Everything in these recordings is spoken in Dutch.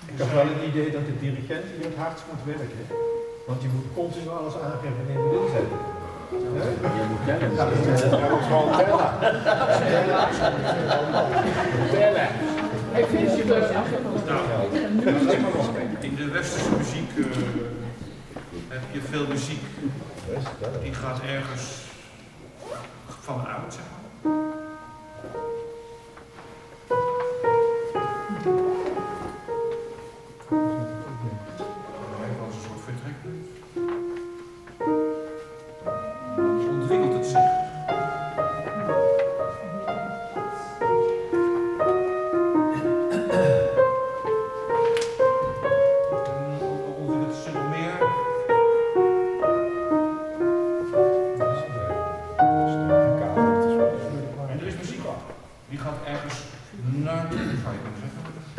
Ik heb wel het idee dat de dirigent hier het hardst moet werken. Want die moet continu alles aangeven wanneer we dit zetten. Je moet tellen. Ja, dat moet gewoon tellen. Tellen. Ik vind je best. In de westerse muziek heb je veel muziek die gaat ergens vanuit, zeg maar. Als een soort vertrekpunt. Ontwikkelt het zich. Ontwikkelt het zich nog meer. En er is muziek op. Die gaat ergens naartoe, zou je kunnen zeggen.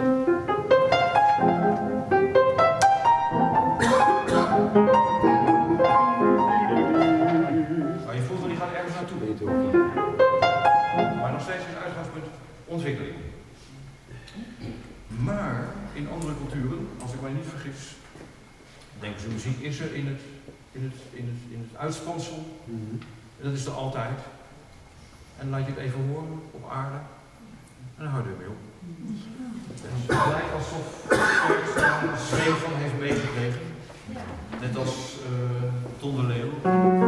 Maar je voelt wel, die gaat ergens naartoe. Maar nog steeds is het uitgangspunt ontwikkeling. Maar in andere culturen, als ik mij niet vergis, denken ze muziek is er in het uitspansel. En dat is er altijd. En laat je het even horen op aarde. En dan hou je ermee op. En het lijkt alsof er een zweem van heeft meegekregen. Net als Ton de Leeuw.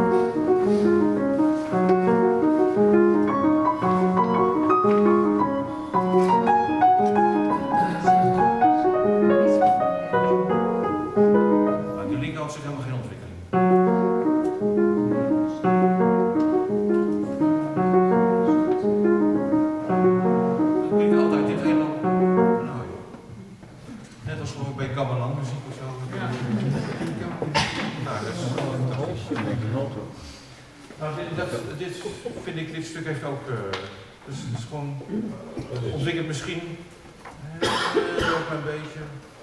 Maar die linkerhand zit helemaal geen ontwikkeling. Dat klinkt altijd dit helemaal. Nou joh. Net als gewoon bij gamelan muziek of zo. Nou, dat is dit vind ik, dit stuk heeft ook, dus het is gewoon, ontwikkelt misschien heel klein beetje,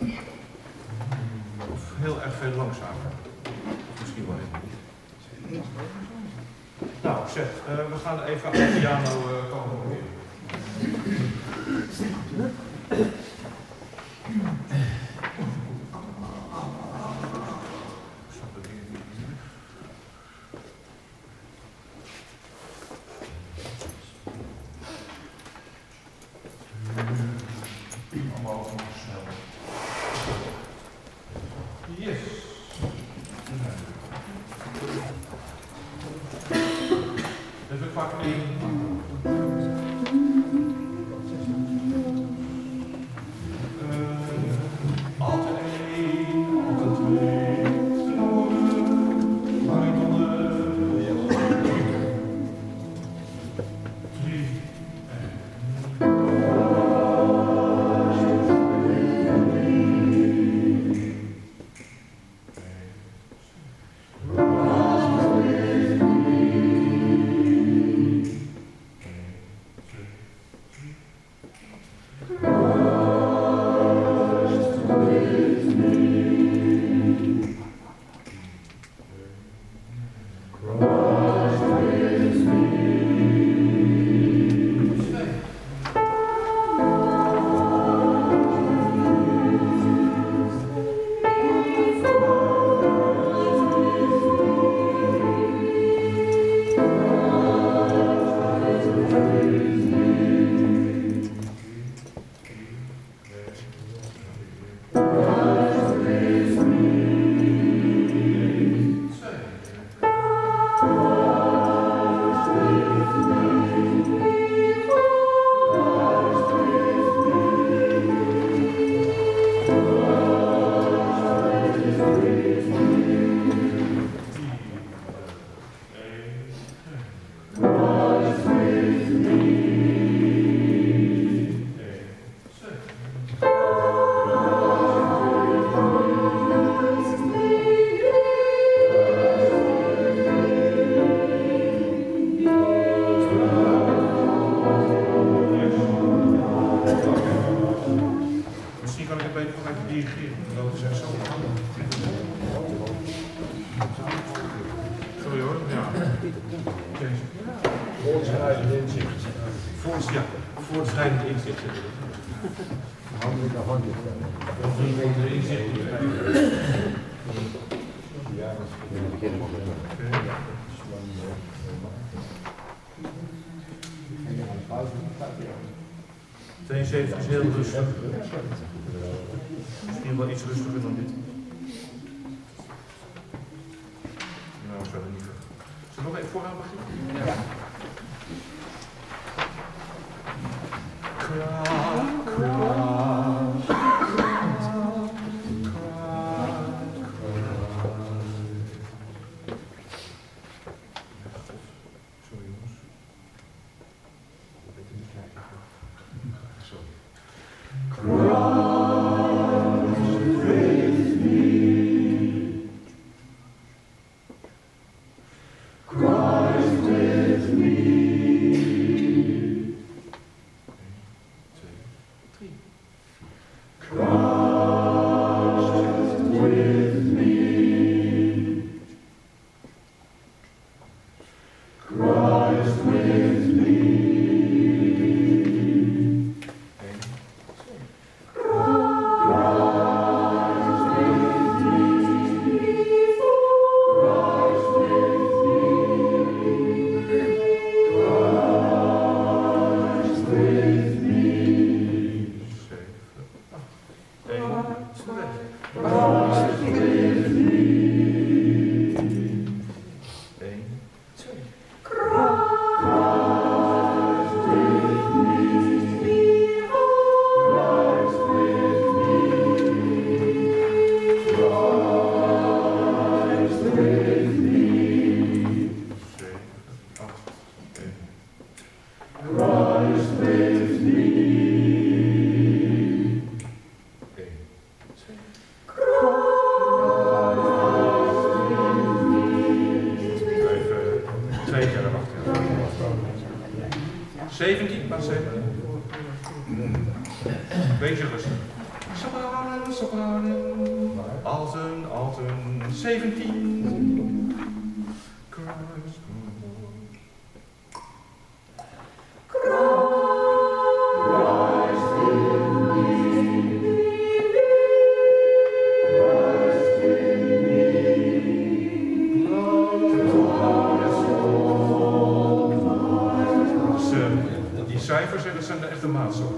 of heel erg veel langzamer, of misschien wel even niet. Nou, zeg, we gaan even aan de piano komen proberen. Allemaal snel. Yes. Even pakken in. Altijd één, altijd twee. Drie. Sorry hoor, ja. Voortschrijdend inzicht. Voortschrijdend inzicht. Handen in de handen. 3 meter inzicht. Ja, we beginnen nog even. 72 is heel rustig. Misschien wel iets rustiger dan dit. Nou, zo niet. Zullen we nog even vooraan beginnen? Ja. Sorry jongens. Beetje rustig. Sopranen, sopranen, alten, alten, 17. Christ. Die cijfers, dat zijn de echte maatsoorten.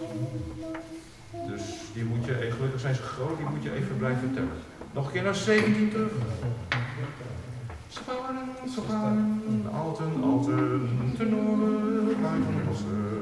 Dus die moet je, gelukkig zijn ze groot, die moet je even blijven tellen. Nog een keer naar 17 terug. Sopranen, sopranen, alten, alten, tenoren, luiden, bassen.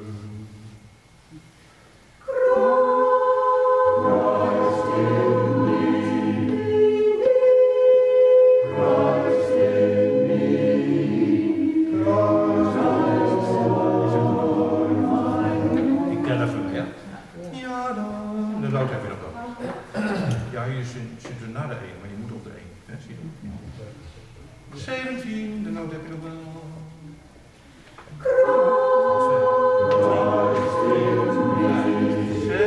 Zit er na de 1, maar je moet op de 1. Hè? Zie je? 17, de noot heb je nog wel. 6,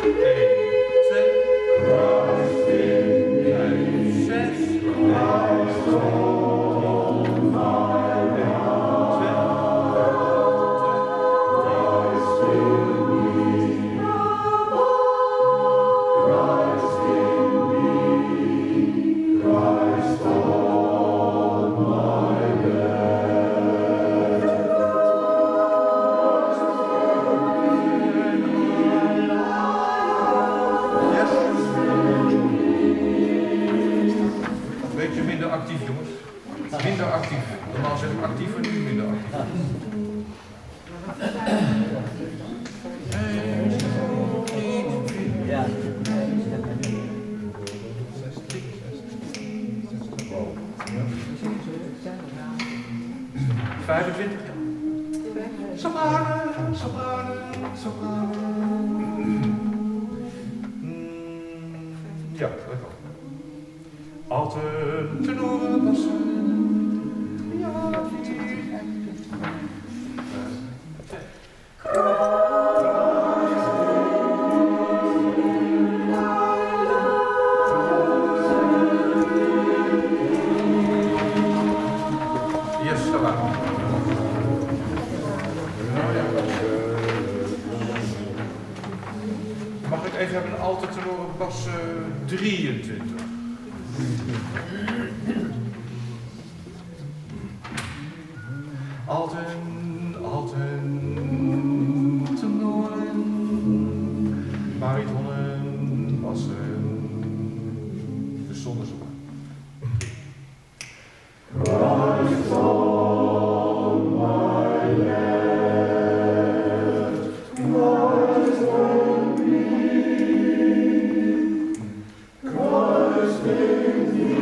actief, jongens. Minder actief. Normaal zeg ik actiever, nu minder actief. Ja. 25. Sopranen, sopranen, sopranen. Ja, dat kan. Alten, tenoren, bassen. Ja, yes, dat waar. Bas 23. Alten, tenoren, baritonnen, bassen. Dus zonder zoeken. Christ on my left, Christ on me, Christ in me.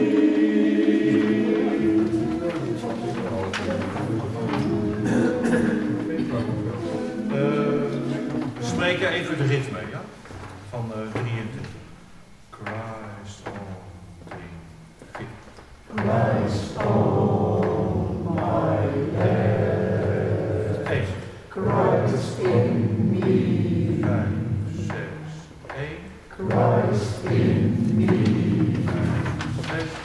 We spreken even de ritme, ja? Van 23. Christ on 3, 4. Christ on my left. 1. Christ in me. 5, 6, 1. Christ in me. 5, 6,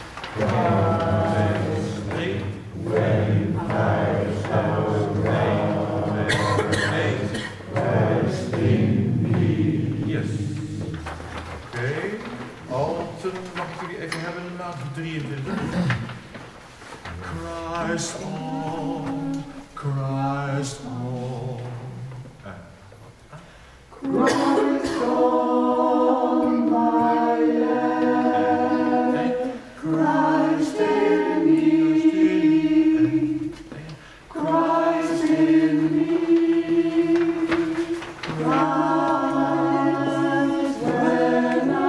3. When I shall rise, Christ in me. Yes. Oké. Alten, mag ik jullie even hebben na 23? Christ on, Christ on. Christ on my left, Christ in me, Christ in me, Christ when I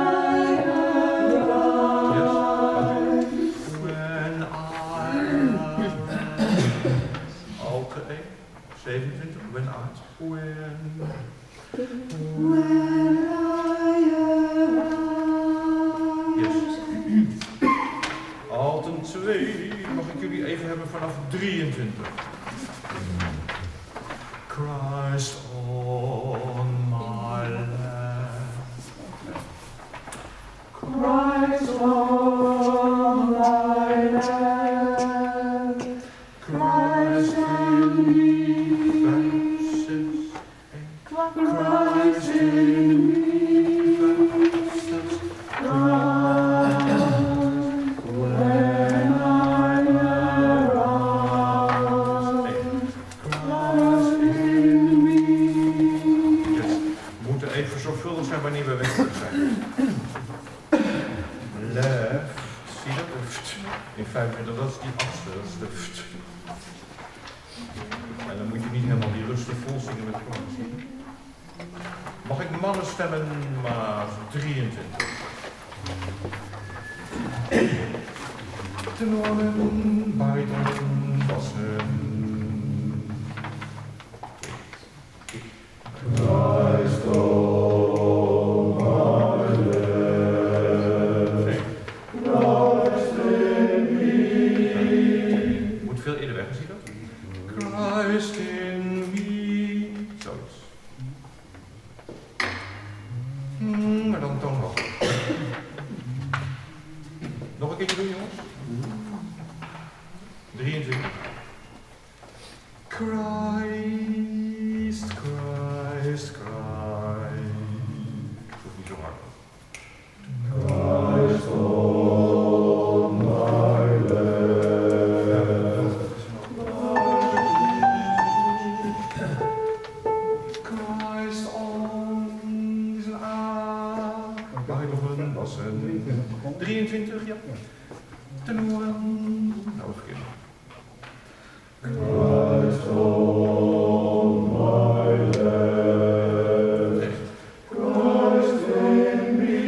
arrive, when I arrive. Alke 27, when I yes. Alten 2, mag ik jullie even hebben vanaf 23. Christ on my left. Christ on my left. Christ in me. 5, 6, 1. Christ in me. 5, 6, 1. When I arrive. Christ in me. Yes. We moeten even zorgvuldig zijn wanneer we weg zijn. Left. Zie je dat? In 25, dat is die achtste. Dat is de ft. En dan moet je niet helemaal die rustig vol zingen met koren. Mag ik mannen stemmen, maar 23. Tenoren, baritonnen, bassen. Christ on my left, Christ in me. Moet veel eerder weg, zie je dat? Christ in me. Zoiets. Maar dan toon nog. Nog een keertje doen, jongens. 23. Christ, Christ, Christ. Dat is niet zo hard. Christ on my left. Christ on is een A. Baritonnen, bassen. 23, ja. Tenoren. Nou, verkeerd. Christ on my left, Christ in me,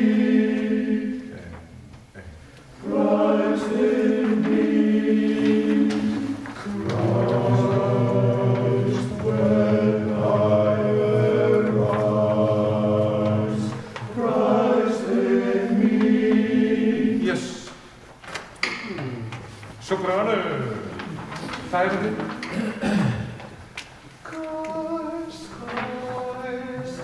Christ in me, Christ when I arise, Christ in me. Yes. Soprano. 25. Christ, Christ,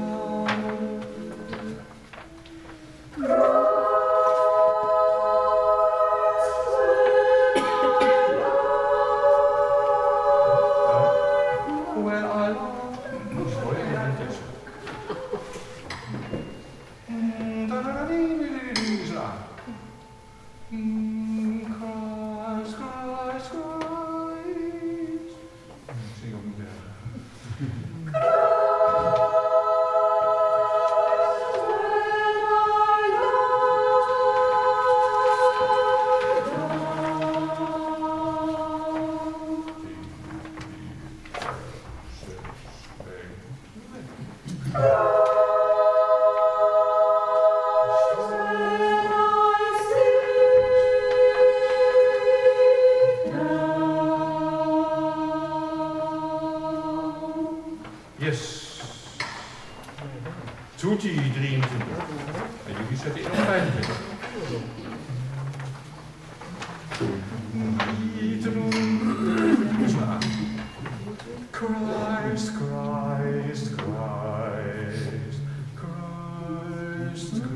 when I sorry, I didn't die zet ik op 25. Dus naar A. Christ, Christ, Christ, Christ, Christ.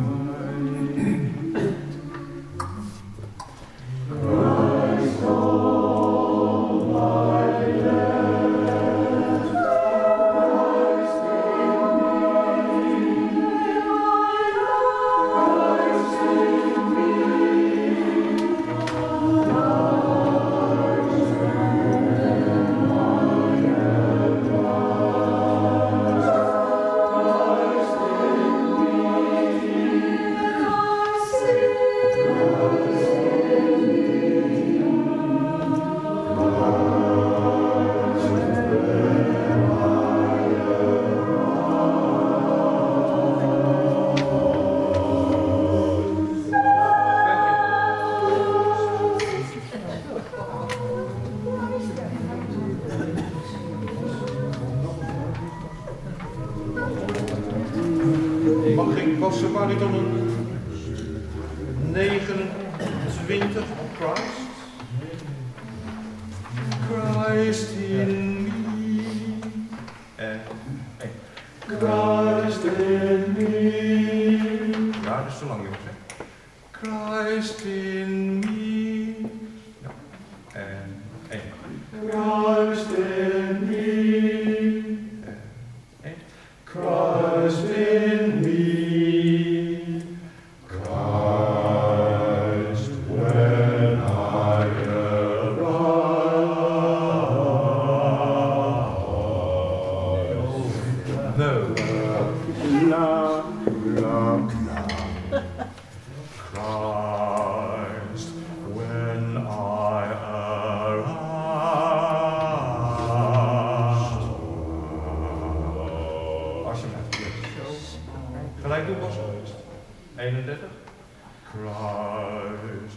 Mag ik bassen baritonnen 29 op Christ? Christ in me. Christ in me. Ja, dat is te lang jongens hè. Christ in me. Ja. En 1. Christ in me. En 1. Christ in me. Christ when I arrive. No. Christ when I arrive. Alsjeblieft. Gelijk doen was 31. Christ.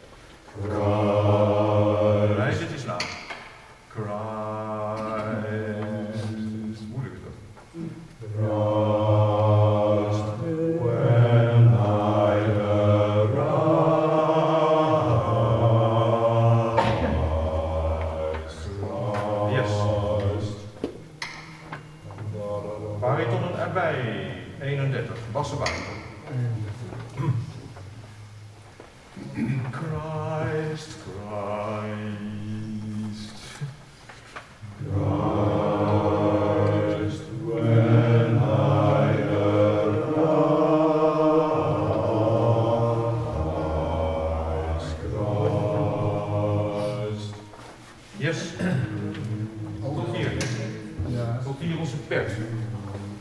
Christ. Nee, dit is nou. Christ. Moeilijk is dat. Christ. When I arrive. Yes. Baritonnen erbij. 31. Bassen bariton. Christ, Christ.